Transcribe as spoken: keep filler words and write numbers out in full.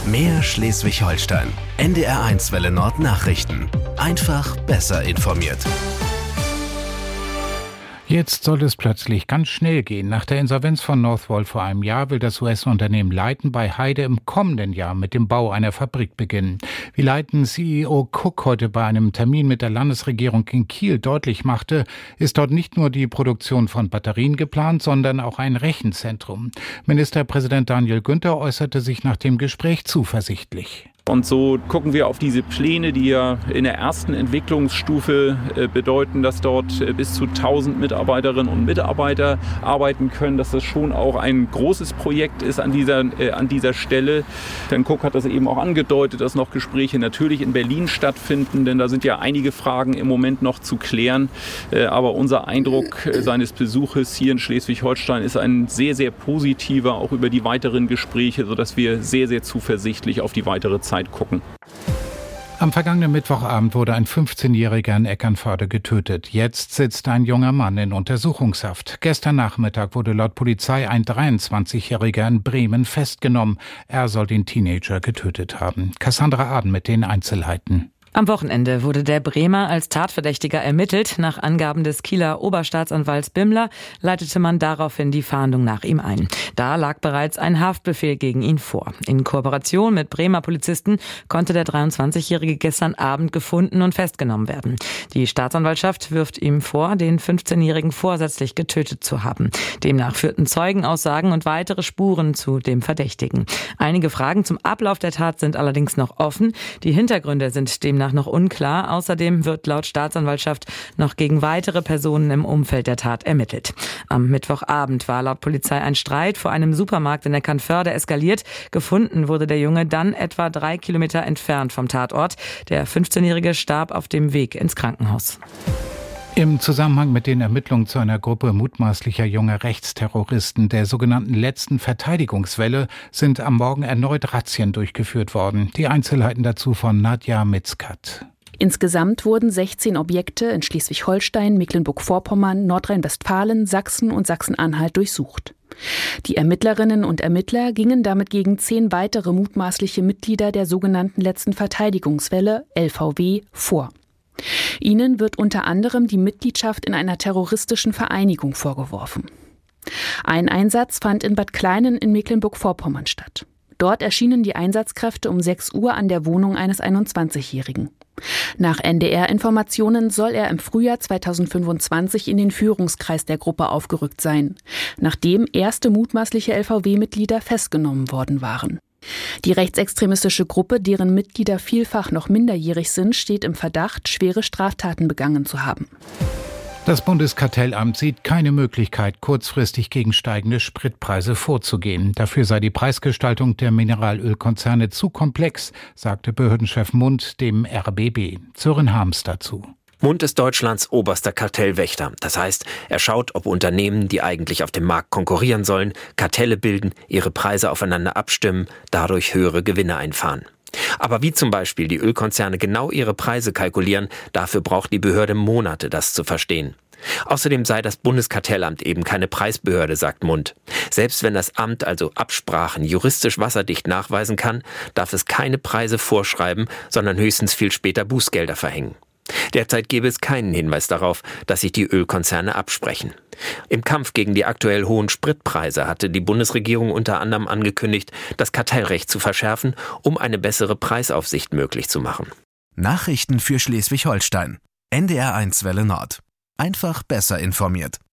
Mehr Schleswig-Holstein. N D R eins Welle Nord Nachrichten. Einfach besser informiert. Jetzt soll es plötzlich ganz schnell gehen. Nach der Insolvenz von Northvolt vor einem Jahr will das U S-Unternehmen Leighton bei Heide im kommenden Jahr mit dem Bau einer Fabrik beginnen. Wie Leighton-C E O Cook heute bei einem Termin mit der Landesregierung in Kiel deutlich machte, ist dort nicht nur die Produktion von Batterien geplant, sondern auch ein Rechenzentrum. Ministerpräsident Daniel Günther äußerte sich nach dem Gespräch zuversichtlich. Und so gucken wir auf diese Pläne, die ja in der ersten Entwicklungsstufe bedeuten, dass dort bis zu tausend Mitarbeiterinnen und Mitarbeiter arbeiten können, dass das schon auch ein großes Projekt ist an dieser, äh, an dieser Stelle. Denn Cook hat das eben auch angedeutet, dass noch Gespräche natürlich in Berlin stattfinden, denn da sind ja einige Fragen im Moment noch zu klären. Äh, aber unser Eindruck seines Besuches hier in Schleswig-Holstein ist ein sehr, sehr positiver, auch über die weiteren Gespräche, sodass wir sehr, sehr zuversichtlich auf die weitere Zeit gucken. Am vergangenen Mittwochabend wurde ein fünfzehnjähriger in Eckernförde getötet. Jetzt sitzt ein junger Mann in Untersuchungshaft. Gestern Nachmittag wurde laut Polizei ein dreiundzwanzigjähriger in Bremen festgenommen. Er soll den Teenager getötet haben. Cassandra Aden mit den Einzelheiten. Am Wochenende wurde der Bremer als Tatverdächtiger ermittelt. Nach Angaben des Kieler Oberstaatsanwalts Bimmler leitete man daraufhin die Fahndung nach ihm ein. Da lag bereits ein Haftbefehl gegen ihn vor. In Kooperation mit Bremer Polizisten konnte der dreiundzwanzigjährige gestern Abend gefunden und festgenommen werden. Die Staatsanwaltschaft wirft ihm vor, den fünfzehnjährigen vorsätzlich getötet zu haben. Demnach führten Zeugenaussagen und weitere Spuren zu dem Verdächtigen. Einige Fragen zum Ablauf der Tat sind allerdings noch offen. Die Hintergründe sind demnach noch unklar. Außerdem wird laut Staatsanwaltschaft noch gegen weitere Personen im Umfeld der Tat ermittelt. Am Mittwochabend war laut Polizei ein Streit vor einem Supermarkt in Eckernförde eskaliert. Gefunden wurde der Junge dann etwa drei Kilometer entfernt vom Tatort. Der fünfzehnjährige starb auf dem Weg ins Krankenhaus. Im Zusammenhang mit den Ermittlungen zu einer Gruppe mutmaßlicher junger Rechtsterroristen der sogenannten letzten Verteidigungswelle sind am Morgen erneut Razzien durchgeführt worden. Die Einzelheiten dazu von Nadja Mitzkat. Insgesamt wurden sechzehn Objekte in Schleswig-Holstein, Mecklenburg-Vorpommern, Nordrhein-Westfalen, Sachsen und Sachsen-Anhalt durchsucht. Die Ermittlerinnen und Ermittler gingen damit gegen zehn weitere mutmaßliche Mitglieder der sogenannten letzten Verteidigungswelle, L V W, vor. Ihnen wird unter anderem die Mitgliedschaft in einer terroristischen Vereinigung vorgeworfen. Ein Einsatz fand in Bad Kleinen in Mecklenburg-Vorpommern statt. Dort erschienen die Einsatzkräfte um sechs Uhr an der Wohnung eines einundzwanzigjährigen. Nach N D R-Informationen soll er im Frühjahr zweitausendfünfundzwanzig in den Führungskreis der Gruppe aufgerückt sein, nachdem erste mutmaßliche L V W-Mitglieder festgenommen worden waren. Die rechtsextremistische Gruppe, deren Mitglieder vielfach noch minderjährig sind, steht im Verdacht, schwere Straftaten begangen zu haben. Das Bundeskartellamt sieht keine Möglichkeit, kurzfristig gegen steigende Spritpreise vorzugehen. Dafür sei die Preisgestaltung der Mineralölkonzerne zu komplex, sagte Behördenchef Mund dem R B B. Sören Harms dazu. Mund ist Deutschlands oberster Kartellwächter. Das heißt, er schaut, ob Unternehmen, die eigentlich auf dem Markt konkurrieren sollen, Kartelle bilden, ihre Preise aufeinander abstimmen, dadurch höhere Gewinne einfahren. Aber wie zum Beispiel die Ölkonzerne genau ihre Preise kalkulieren, dafür braucht die Behörde Monate, das zu verstehen. Außerdem sei das Bundeskartellamt eben keine Preisbehörde, sagt Mund. Selbst wenn das Amt also Absprachen juristisch wasserdicht nachweisen kann, darf es keine Preise vorschreiben, sondern höchstens viel später Bußgelder verhängen. Derzeit gäbe es keinen Hinweis darauf, dass sich die Ölkonzerne absprechen. Im Kampf gegen die aktuell hohen Spritpreise hatte die Bundesregierung unter anderem angekündigt, das Kartellrecht zu verschärfen, um eine bessere Preisaufsicht möglich zu machen. Nachrichten für Schleswig-Holstein. N D R eins Welle Nord. Einfach besser informiert.